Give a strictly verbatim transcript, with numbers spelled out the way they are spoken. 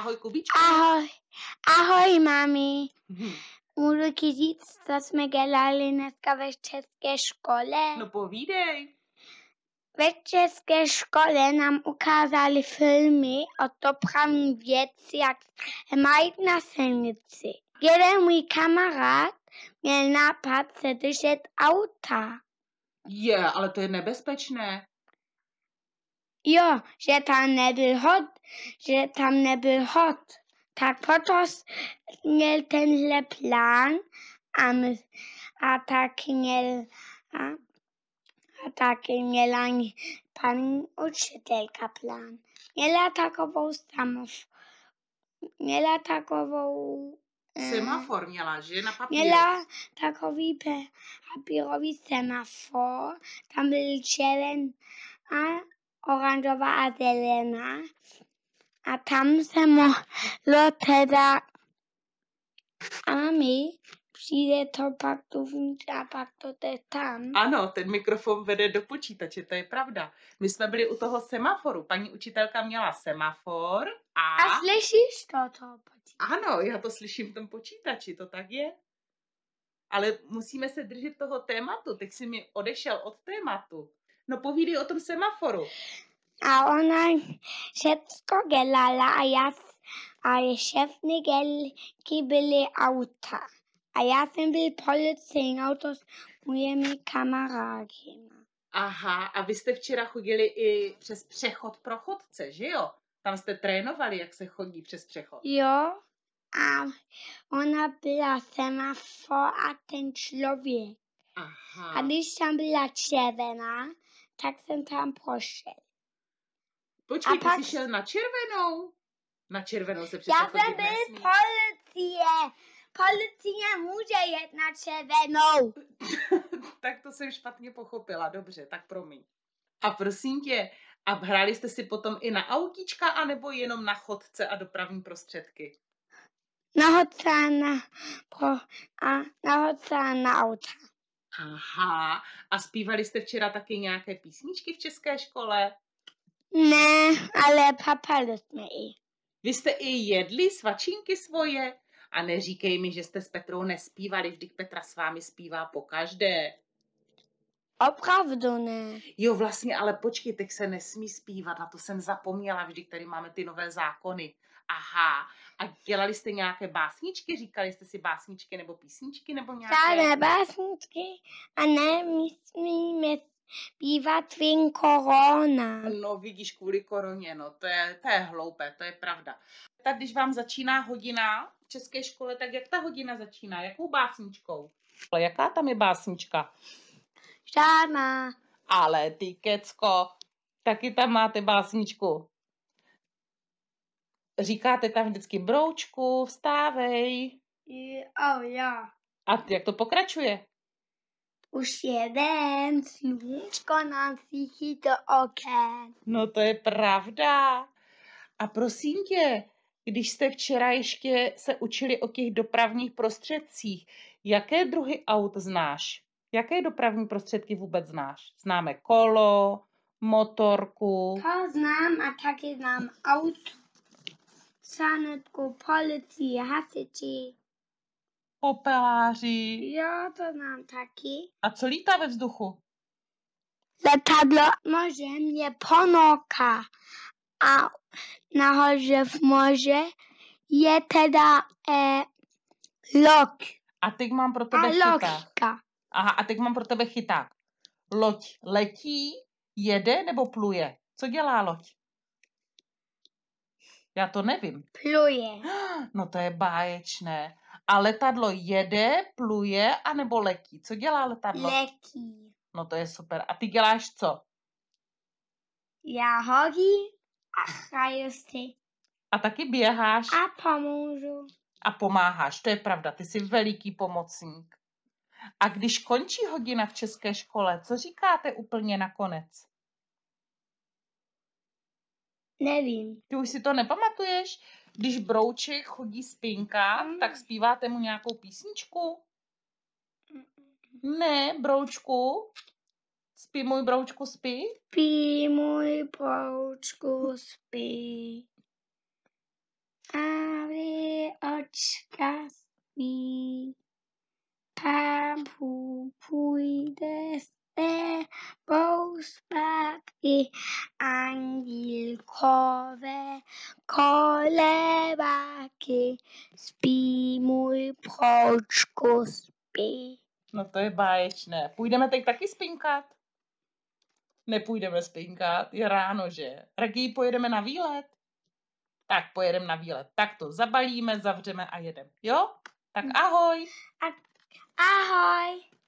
Ahoj, Kubíčku. Ahoj. Ahoj, mami. Hm. Můžu ti říct, co jsme dělali dneska ve české škole? No povídej. Ve české škole nám ukázali filmy o dopravní věci, jak mají na silnici. Jeden můj kamarád měl nápad se držet auta. Je, ale to je nebezpečné. Jo, že tam nebyl hod, že tam nebyl hod. Tak potom měl tenhle plán a, my, a taky měl a, a taky měla paní učitelka plán. Měla takovou samof, měla takovou Semafor měla, že? Na papíru. Měla takový pe- papírový semafor, tam byl červen a oranžová a zelená. A tam se mohlo teda a my přijde to pak dovnitř a pak to jde tam. Ano, ten mikrofon vede do počítače, to je pravda. My jsme byli u toho semaforu. Paní učitelka měla semafor a... A slyšíš to, to počítač? Ano, já to slyším v tom počítači, to tak je. Ale musíme se držet toho tématu, teď jsi mi odešel od tématu. No povídej o tom semaforu. A ona všecko dělala a já a všechny dělky byly auta. A já jsem byl policejní auto s mojimi kamarády. Aha, a vy jste včera chodili i přes přechod pro chodce, že jo? Tam jste trénovali, jak se chodí přes přechod. Jo, a ona byla semafor a ten člověk. Aha. A když tam byla červená, tak jsem tam prošel. Počkej, a ty pak- jsi šel na červenou? Na červenou se přece Já chodit jsem byl nesmí. policie. Policie může jet na červenou. Tak to jsem špatně pochopila, dobře, tak promiň. A prosím tě, a hráli jste si potom i na autíčka, anebo jenom na chodce a dopravní prostředky? Na hodce a na, pro, a na hodce a na auta. Aha, a zpívali jste včera taky nějaké písničky v české škole? Ne, ale papali jsme i. Vy jste i jedli svačínky svoje? A neříkej mi, že jste s Petrou nespívali, vždyť Petra s vámi zpívá pokaždé. Opravdu ne. Jo, vlastně, ale počkej, teď se nesmí zpívat, na to jsem zapomněla, vždyť tady máme ty nové zákony. Aha, a dělali jste nějaké básničky, říkali jste si básničky nebo písničky, nebo nějaké? Žádné básničky a ne, my smíme zpívat Twin Corona. No vidíš, kvůli koroně, no to je, to je hloupé, to je pravda. Tak když vám začíná hodina v české škole, tak jak ta hodina začíná? Jakou básničkou? Jaká tam je básnička? Žádná. Ale ty kecko, taky tam máte básničku. Říkáte tam vždycky broučku, vstávej. Oh, já. A jak to pokračuje? Už jeden sluníčko nám svítí do oken. No to je pravda. A prosím tě, když jste včera ještě se učili o těch dopravních prostředcích, jaké druhy aut znáš? Jaké dopravní prostředky vůbec znáš? Známe kolo, motorku. To znám a taky znám auto, sanitku, policii, hasiči. Popeláři. Jo, to znám taky. A co lítá ve vzduchu? Letadlo moře mě ponoka a nahoře v moře je teda eh, lok A teď mám pro a tebe chyták. loďka. Aha, a teď mám pro tebe chyták. Loď letí, jede nebo pluje? Co dělá loď? Já to nevím. Pluje. No to je báječné. A letadlo jede, pluje, anebo letí? Co dělá letadlo? Letí. No to je super. A ty děláš co? Já hodím a hraju si A taky běháš a pomůžu. a pomáháš. To je pravda, ty jsi veliký pomocník. A když končí hodina v české škole, co říkáte úplně nakonec? Nevím. Ty už si to nepamatuješ? Když brouček chodí spinkat, Mm. tak zpíváte mu nějakou písničku? Ne, broučku? Spí můj broučku, spí? Spí můj broučku, spí. Zavři očka svý, Pampu půjde s tebou zpátky, andílkové kolébáky. Spí, můj broučku, spí. No to je báječné. Půjdeme teď taky spinkat? Nepůjdeme spinkat, je ráno, že? Raději pojedeme na výlet? Tak pojedeme na výlet. Tak to zabalíme, zavřeme a jedeme. Jo? Tak ahoj. Ahoj.